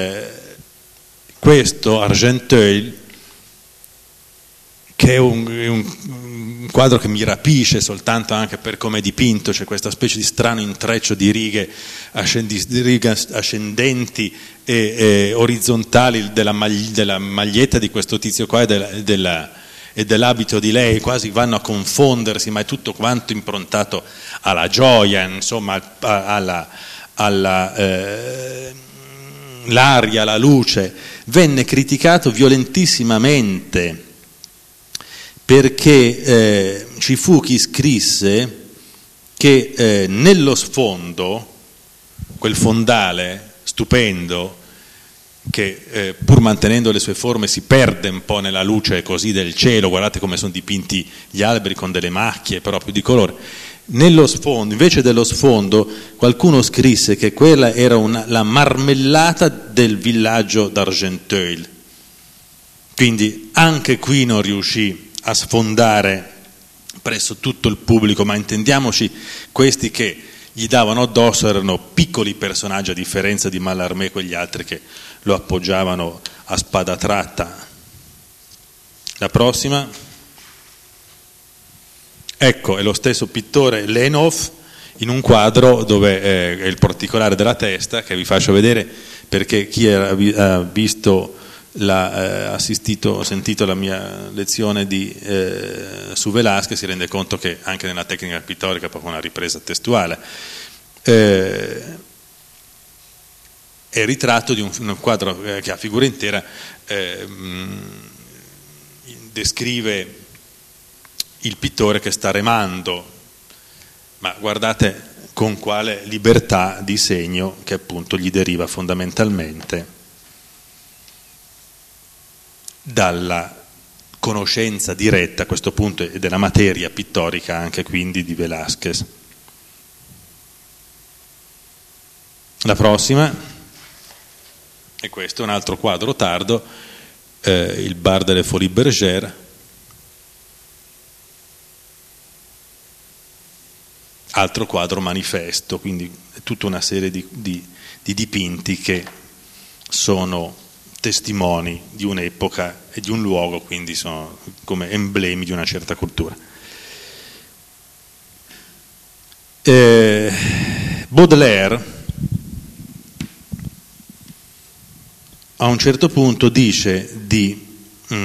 questo Argenteuil, che è un quadro che mi rapisce soltanto anche per come è dipinto, c'è questa specie di strano intreccio di righe ascendenti e orizzontali della maglietta di questo tizio qua e dell'abito di lei, quasi vanno a confondersi, ma è tutto quanto improntato alla gioia, insomma, l'aria, la luce. Venne criticato violentissimamente perché ci fu chi scrisse che nello sfondo, quel fondale stupendo, che pur mantenendo le sue forme si perde un po' nella luce così del cielo, guardate come sono dipinti gli alberi con delle macchie proprio di colore, nello sfondo, invece dello sfondo, qualcuno scrisse che quella era la marmellata del villaggio d'Argenteuil, quindi anche qui non riuscì a sfondare presso tutto il pubblico, ma intendiamoci, questi che gli davano addosso erano piccoli personaggi, a differenza di Mallarmé, quegli altri che lo appoggiavano a spada tratta. La prossima, ecco, è lo stesso pittore Lenhoff in un quadro dove è il particolare della testa, che vi faccio vedere perché chi ha visto sentito la mia lezione su Velázquez si rende conto che anche nella tecnica pittorica è proprio una ripresa testuale. È il ritratto di un quadro che a figura intera descrive il pittore che sta remando, ma guardate con quale libertà di segno che appunto gli deriva fondamentalmente dalla conoscenza diretta a questo punto e della materia pittorica anche quindi di Velázquez. La prossima è questo, un altro quadro tardo, il Bar delle Folies Bergère, altro quadro manifesto, quindi tutta una serie di dipinti che sono testimoni di un'epoca e di un luogo, quindi sono come emblemi di una certa cultura. Baudelaire a un certo punto dice di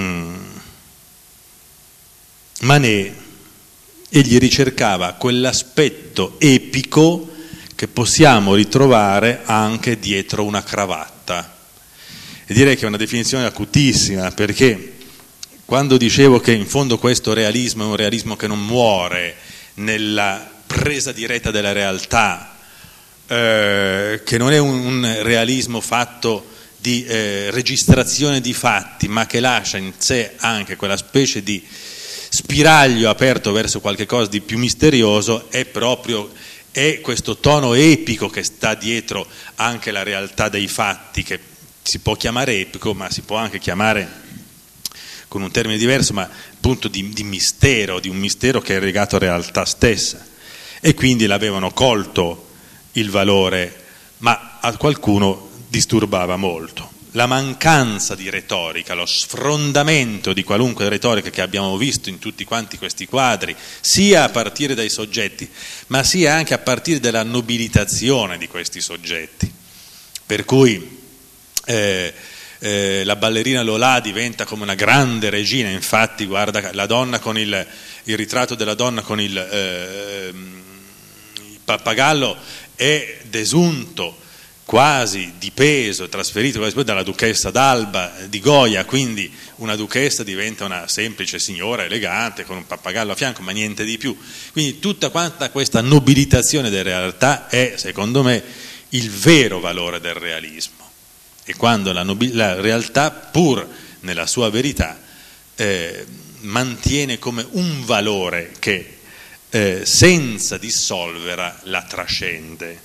Manet, egli ricercava quell'aspetto epico che possiamo ritrovare anche dietro una cravatta. E direi che è una definizione acutissima, perché quando dicevo che in fondo questo realismo è un realismo che non muore nella presa diretta della realtà, che non è un realismo fatto di registrazione di fatti, ma che lascia in sé anche quella specie di spiraglio aperto verso qualche cosa di più misterioso, è questo tono epico che sta dietro anche la realtà dei fatti, che si può chiamare epico, ma si può anche chiamare con un termine diverso, ma appunto di mistero, di un mistero che è legato alla realtà stessa. E quindi l'avevano colto il valore, ma a qualcuno disturbava molto. La mancanza di retorica, lo sfrondamento di qualunque retorica che abbiamo visto in tutti quanti questi quadri, sia a partire dai soggetti, ma sia anche a partire dalla nobilitazione di questi soggetti. Per cui la ballerina Lola diventa come una grande regina, infatti guarda la donna con il ritratto della donna con il pappagallo è desunto, quasi di peso, trasferito dalla duchessa d'Alba di Goya, quindi una duchessa diventa una semplice signora elegante con un pappagallo a fianco, ma niente di più. Quindi tutta quanta questa nobilitazione della realtà è, secondo me, il vero valore del realismo. E quando la realtà, pur nella sua verità, mantiene come un valore che senza dissolverla la trascende.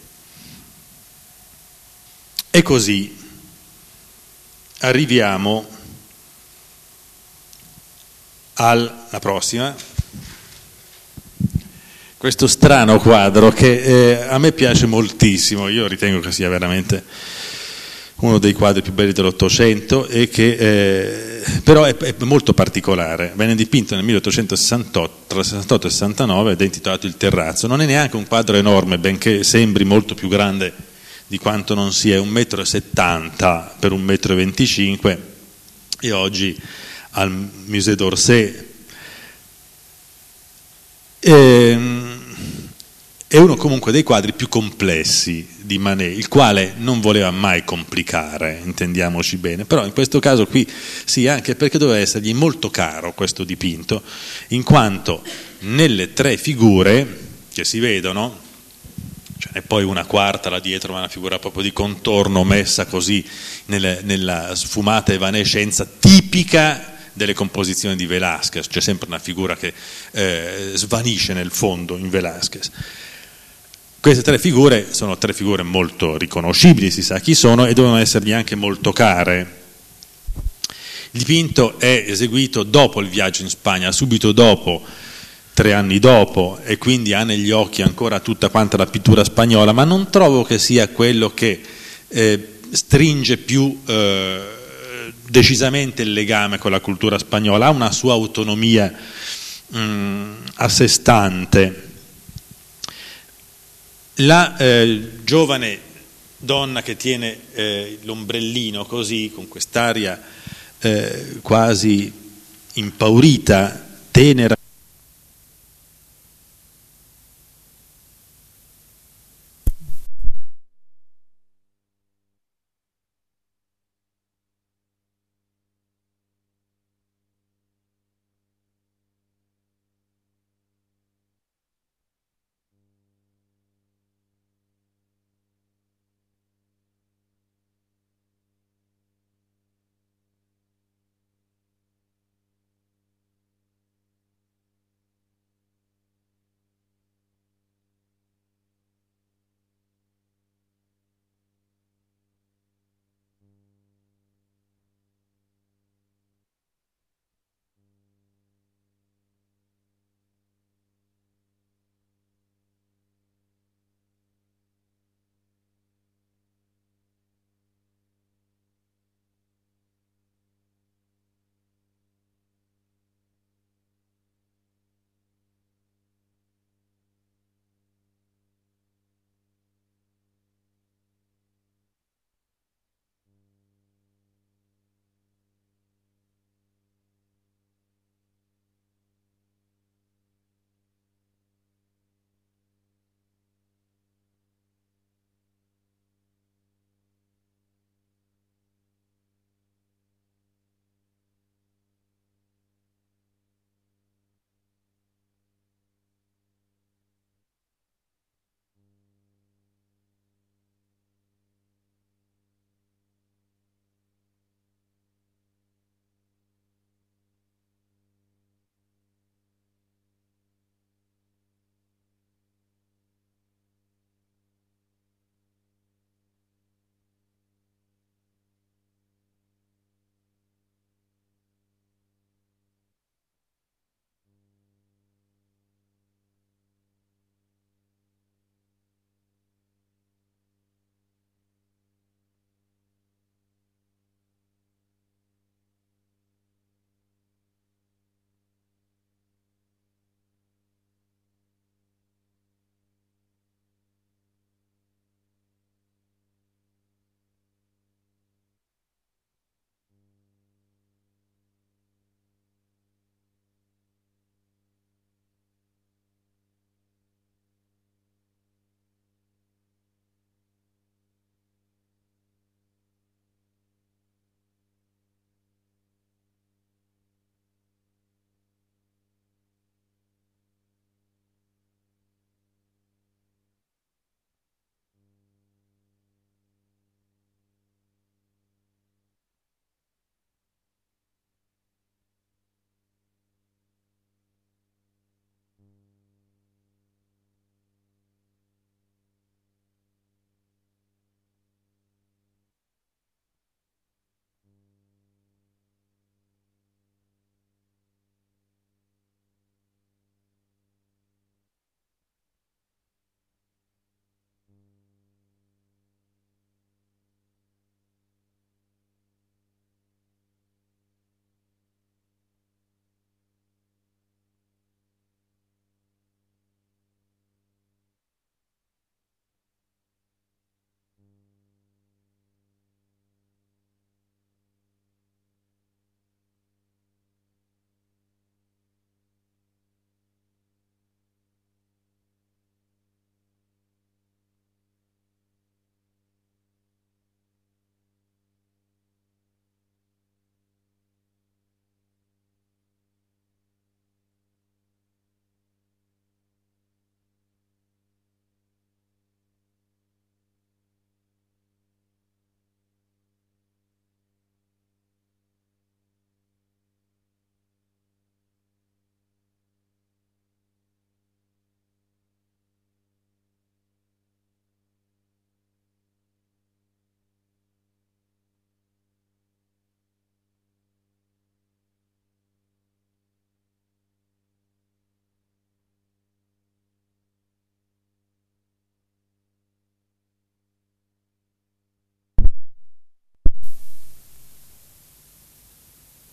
E così arriviamo alla prossima, questo strano quadro che a me piace moltissimo, io ritengo che sia veramente uno dei quadri più belli dell'Ottocento e che però è molto particolare. Venne dipinto nel 1868, tra il 68 e il 69 ed è intitolato Il Terrazzo. Non è neanche un quadro enorme, benché sembri molto più grande di quanto non sia, 1,70 m per 1,25 m, e oggi al Musée d'Orsay. È uno comunque dei quadri più complessi di Manet, il quale non voleva mai complicare, intendiamoci bene, però in questo caso qui sì, anche perché doveva essergli molto caro questo dipinto, in quanto nelle tre figure che si vedono, ce n'è poi una quarta là dietro, ma una figura proprio di contorno messa così nella sfumata evanescenza tipica delle composizioni di Velázquez, c'è sempre una figura che svanisce nel fondo in Velázquez. Queste tre figure sono tre figure molto riconoscibili, si sa chi sono, e devono essergli anche molto care. Il dipinto è eseguito dopo il viaggio in Spagna, subito dopo, 3 anni dopo, e quindi ha negli occhi ancora tutta quanta la pittura spagnola, ma non trovo che sia quello che stringe più decisamente il legame con la cultura spagnola, ha una sua autonomia a sé stante. La giovane donna che tiene l'ombrellino così, con quest'aria quasi impaurita, tenera,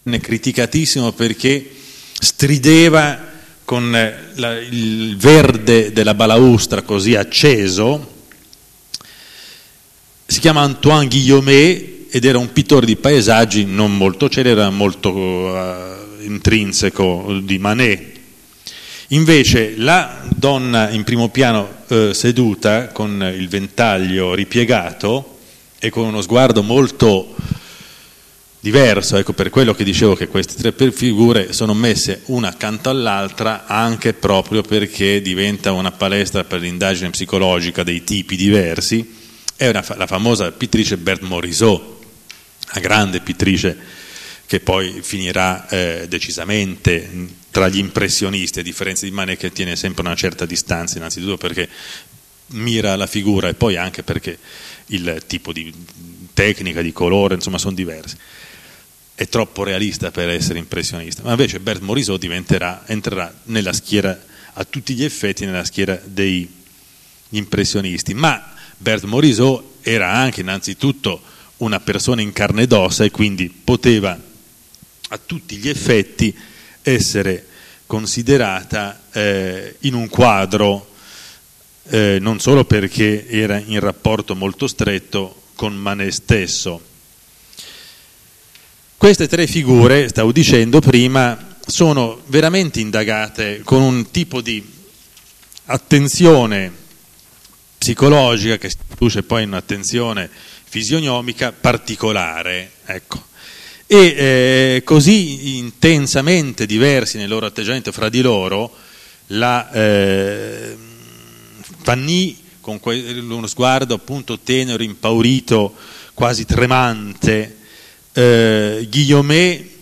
è criticatissimo perché strideva con il verde della balaustra così acceso. Si chiama Antoine Guillaumet ed era un pittore di paesaggi non molto celere, era molto intrinseco di Manet. Invece la donna in primo piano seduta con il ventaglio ripiegato e con uno sguardo molto diverso, ecco, per quello che dicevo che queste tre figure sono messe una accanto all'altra anche proprio perché diventa una palestra per l'indagine psicologica dei tipi diversi. È la famosa pittrice Berthe Morisot, la grande pittrice che poi finirà decisamente tra gli impressionisti, a differenza di Manet che tiene sempre una certa distanza, innanzitutto perché mira la figura e poi anche perché il tipo di tecnica, di colore, insomma, sono diversi. È troppo realista per essere impressionista, ma invece Berthe Morisot entrerà nella schiera, a tutti gli effetti, nella schiera degli impressionisti. Ma Berthe Morisot era anche innanzitutto una persona in carne ed ossa e quindi poteva a tutti gli effetti essere considerata in un quadro non solo perché era in rapporto molto stretto con Manet stesso. Queste tre figure, stavo dicendo prima, sono veramente indagate con un tipo di attenzione psicologica che si traduce poi in un'attenzione fisionomica particolare, ecco. E così intensamente diversi nel loro atteggiamento fra di loro, Fanny con uno sguardo appunto tenero, impaurito, quasi tremante, Guillaumet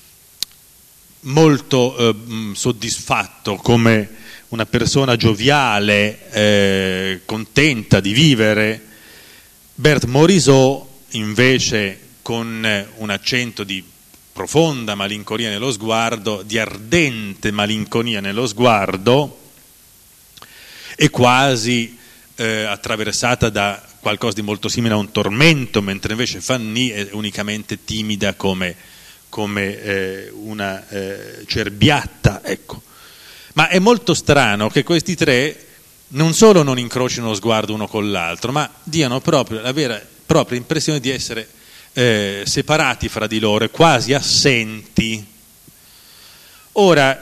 molto soddisfatto come una persona gioviale, contenta di vivere, Berthe Morisot invece con un accento di profonda malinconia nello sguardo, di ardente malinconia nello sguardo e quasi attraversata da qualcosa di molto simile a un tormento, mentre invece Fanny è unicamente timida come una cerbiatta, ecco. Ma è molto strano che questi tre non solo non incrocino lo sguardo uno con l'altro, ma diano proprio la vera e propria impressione di essere separati fra di loro, quasi assenti. Ora,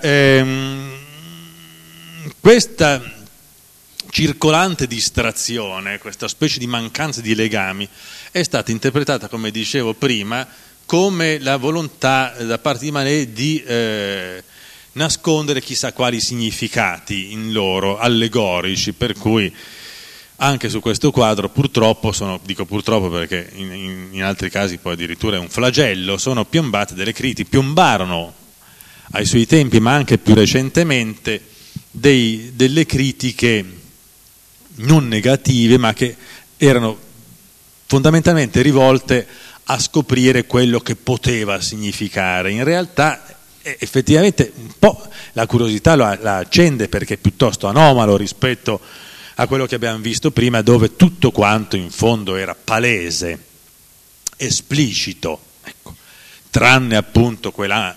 questa circolante distrazione, questa specie di mancanza di legami, è stata interpretata, come dicevo prima, come la volontà da parte di Manet di nascondere chissà quali significati in loro, allegorici, per cui anche su questo quadro purtroppo, dico purtroppo perché in altri casi poi addirittura è un flagello, sono piombate delle critiche, piombarono ai suoi tempi ma anche più recentemente delle critiche non negative ma che erano fondamentalmente rivolte a scoprire quello che poteva significare. In realtà effettivamente un po' la curiosità la accende perché è piuttosto anomalo rispetto a quello che abbiamo visto prima, dove tutto quanto in fondo era palese, esplicito, ecco, tranne appunto quella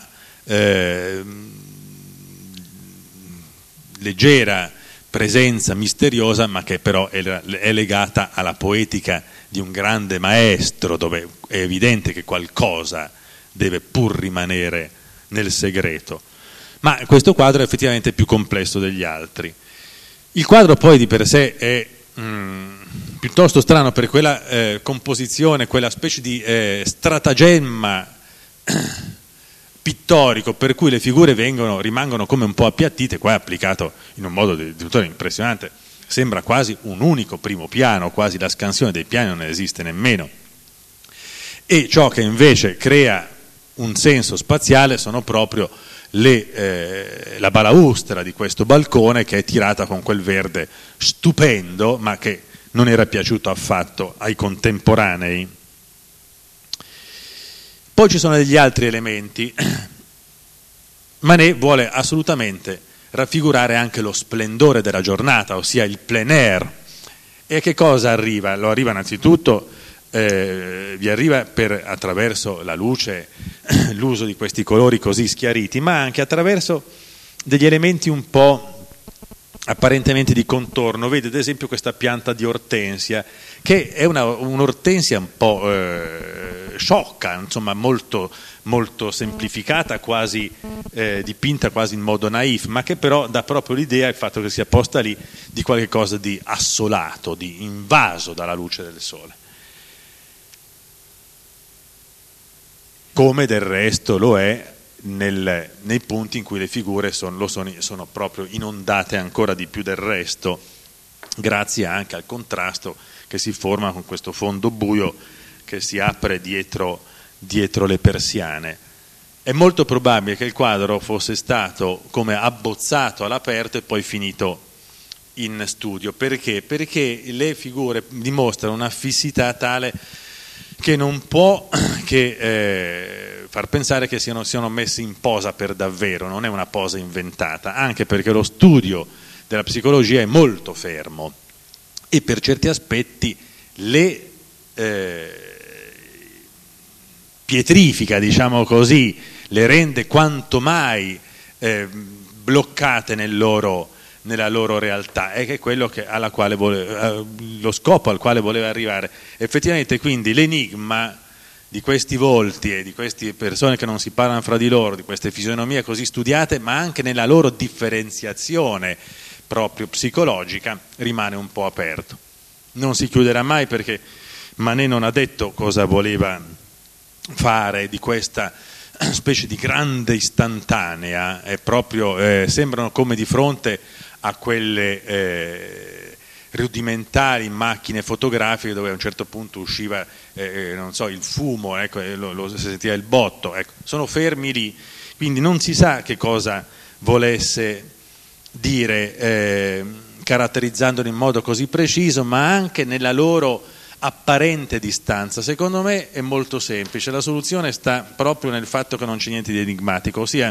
leggera presenza misteriosa, ma che però è legata alla poetica di un grande maestro, dove è evidente che qualcosa deve pur rimanere nel segreto. Ma questo quadro è effettivamente più complesso degli altri. Il quadro poi di per sé è piuttosto strano per quella composizione, quella specie di stratagemma pittorico per cui le figure rimangono come un po' appiattite. Qua è applicato in un modo di tutto impressionante, sembra quasi un unico primo piano, quasi la scansione dei piani non esiste nemmeno. E ciò che invece crea un senso spaziale sono proprio la balaustra di questo balcone, che è tirata con quel verde stupendo ma che non era piaciuto affatto ai contemporanei. Poi ci sono degli altri elementi. Manet vuole assolutamente raffigurare anche lo splendore della giornata, ossia il plein air. E a che cosa arriva? Lo arriva innanzitutto vi arriva attraverso la luce, l'uso di questi colori così schiariti, ma anche attraverso degli elementi un po' apparentemente di contorno. Vedi ad esempio questa pianta di ortensia, che è un'ortensia un po' sciocca, insomma molto, molto semplificata, quasi dipinta quasi in modo naif, ma che però dà proprio l'idea, il fatto che sia posta lì, di qualche cosa di assolato, di invaso dalla luce del sole. Come del resto lo è nei punti in cui le figure sono proprio inondate ancora di più del resto, grazie anche al contrasto che si forma con questo fondo buio che si apre dietro le persiane. È molto probabile che il quadro fosse stato come abbozzato all'aperto e poi finito in studio. Perché? Perché le figure dimostrano una fissità tale che non può che far pensare che siano messi in posa per davvero, non è una posa inventata, anche perché lo studio della psicologia è molto fermo e per certi aspetti le pietrifica, diciamo così, le rende quanto mai bloccate nella loro realtà, è che è quello alla quale lo scopo al quale voleva arrivare. Effettivamente quindi l'enigma di questi volti e di queste persone che non si parlano fra di loro, di queste fisionomie così studiate, ma anche nella loro differenziazione proprio psicologica, rimane un po' aperto. Non si chiuderà mai, perché Manet non ha detto cosa voleva fare di questa specie di grande istantanea, è proprio, sembrano come di fronte a quelle rudimentali macchine fotografiche dove a un certo punto usciva non so, il fumo, ecco, si sentiva il botto, ecco. Sono fermi lì, quindi non si sa che cosa volesse dire caratterizzandoli in modo così preciso, ma anche nella loro apparente distanza. Secondo me è molto semplice, la soluzione sta proprio nel fatto che non c'è niente di enigmatico, ossia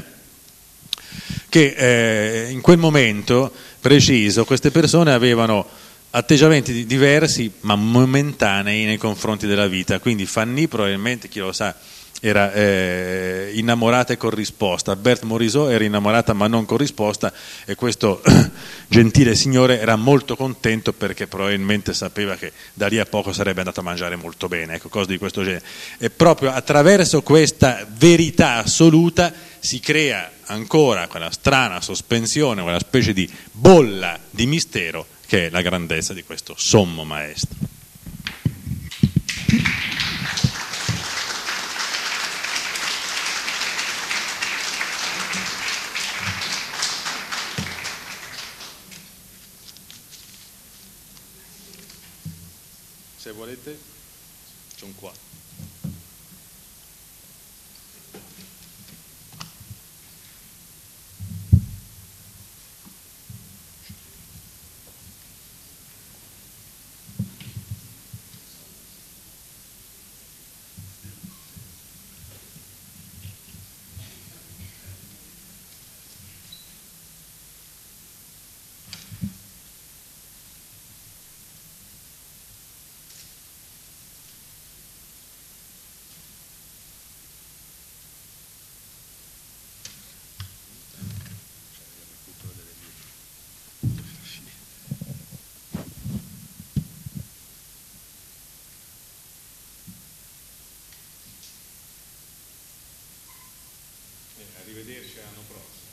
che in quel momento preciso queste persone avevano atteggiamenti diversi ma momentanei nei confronti della vita. Quindi Fanny probabilmente, chi lo sa, era innamorata e corrisposta, Berthe Morisot era innamorata ma non corrisposta, e questo gentile signore era molto contento perché probabilmente sapeva che da lì a poco sarebbe andato a mangiare molto bene, ecco, cose di questo genere. E proprio attraverso questa verità assoluta si crea ancora quella strana sospensione, quella specie di bolla di mistero che è la grandezza di questo sommo maestro. Se volete, c'è un qua. Arrivederci l'anno prossimo.